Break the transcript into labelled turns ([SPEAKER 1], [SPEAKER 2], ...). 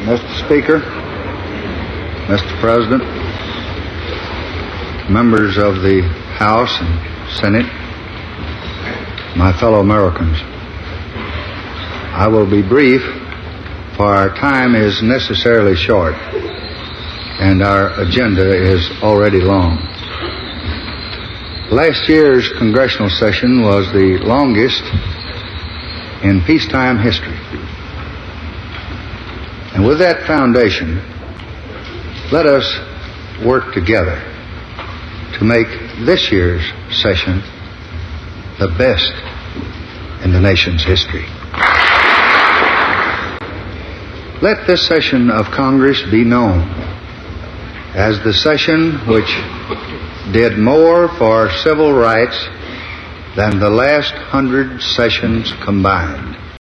[SPEAKER 1] Mr. Speaker, Mr. President, members of the House and Senate, my fellow Americans, I will be brief, for our time is necessarily short and our agenda is already long. Last year's congressional session was the longest in peacetime history. And with that foundation, let us work together to make this year's session the best in the nation's history. Let this session of Congress be known as the session which did more for civil rights than the last 100 sessions combined.